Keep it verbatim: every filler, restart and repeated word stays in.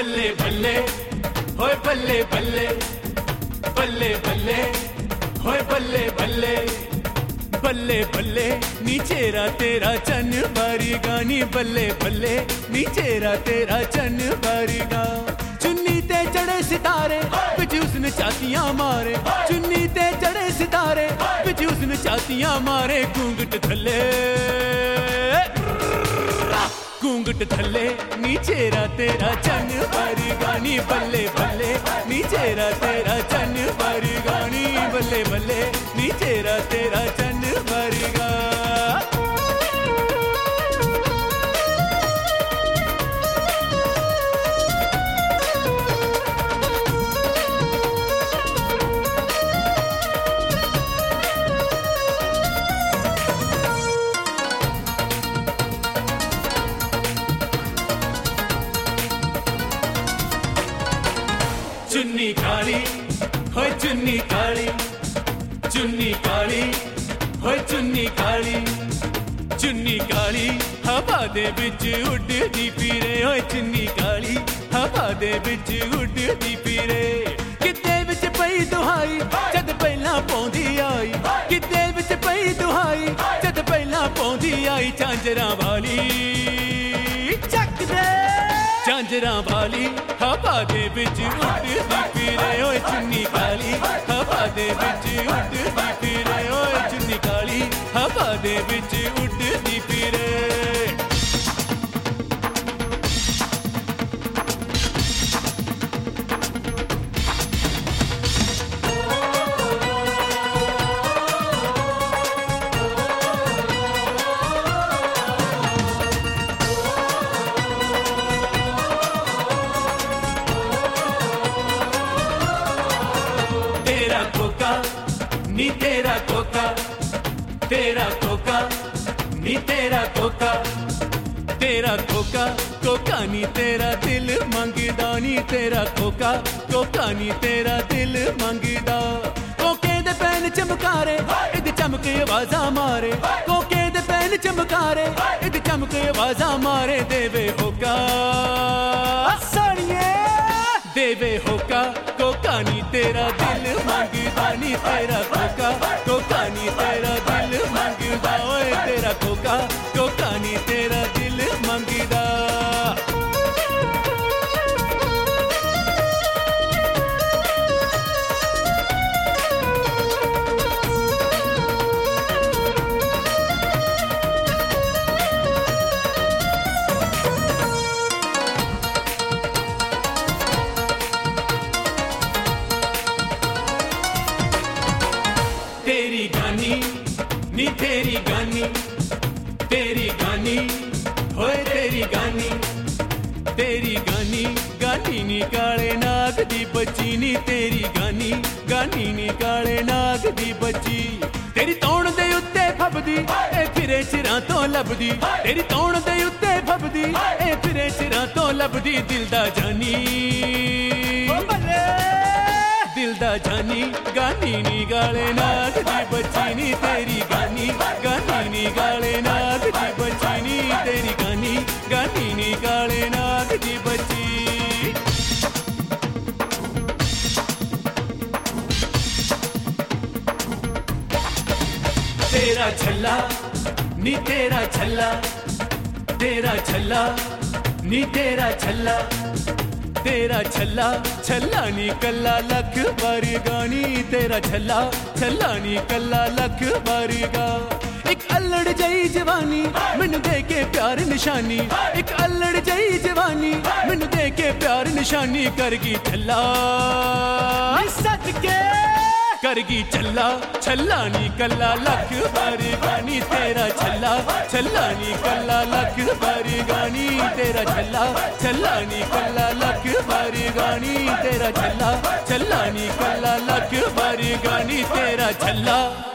बल्ले बल्ले होए बल्ले बल्ले बल्ले बल्ले होए बल्ले बल्ले बल्ले बल्ले नीचेरा तेरा चन बारी गानी बल्ले बल्ले नीचेरा तेरा चन बारी गा चुन्नी ते चढ़े सितारे बिच उसने चातियां मारे चुन्नी ते चढ़े सितारे बिच उसने चातियां मारे घूंघट थले घूंघट थले नीचेरा तेरा चन बारी गानी बल्ले बल्ले नीचेरा तेरा चन बारी गानी बल्ले बल्ले नीचेरा तेरा चन बारी गा चुन्नी काली होए चुन्नी काली चुन्नी काली होए चुन्नी काली चुन्नी काली हवा दे बिच उड़दी फिरे होए चुन्नी काली हवा दे बिच उड़दी फिरे किते बिच पई दुहाई जद पहला पौंदी आई किते बिच पई दुहाई जद पहला पौंदी आई झांजरा वाली चक दे झांजरा वाली हवा दे बिच उड़दी फिरे ओए चुन्नी काली हवा दे बिच उड़दी फिरे ओए चुन्नी काली हवा दे बिच उड़दी फिरे नी तेरा कोका तेरा कोका नी तेरा कोका तेरा कोका कोका नी तेरा दिल मंगदा नी तेरा कोका कोका नी तेरा दिल मंगदा कोके दे पैन चमकारे इद चमके आवाजा मारे कोके दे पैन चमकारे इद चमके आवाजा मारे देवे होका साड़िए देवे होका कोका नी तेरा दिल मंगदा नी तेरा कोका कोका नी तेरा दिल मंगदा ओए तेरा कोका कोका नी तेरा दिल मंगदा तेरी गानी नी तेरी गानी तेरी गानी होए तेरी गानी तेरी गानी गानी नी काले नाग दी बच्ची नी तेरी गानी गानी नी काले नाग दी बच्ची तेरी तौण दे उत्ते फबदी ए फिरे चिरां तो लभदी तेरी तौण दे उत्ते फबदी ए फिरे चिरां तो लभदी दिल दा जानी दिल दा जानी गानी नी गाले नाग दी बच्ची नी तेरी गानी गानी नी गाले नाग दी बच्ची नी तेरी गानी गानी नी गाले नाग दी बच्ची तेरा छल्ला नी तेरा छल्ला तेरा छल्ला नी तेरा छल्ला तेरा छल्ला छल्ला नी कल्ला लख बारी गानी तेरा छल्ला छल्ला नी कल्ला लख बारी गा एक अल्लड़ जई जवानी मैनू दे के प्यार निशानी एक अल्लड़ जई जवानी मैनू दे के प्यार निशानी करगी छल्ला सद के करगी छल्ला छल्ला नी कल्ला लख बारी गानी तेरा छल्ला छल्ला नी कल्ला लख बारी गानी तेरा छल्ला छल्ला नी कल्ला लख बारी गानी तेरा छल्ला छल्ला नी कल्ला लख बारी गानी तेरा छल्ला।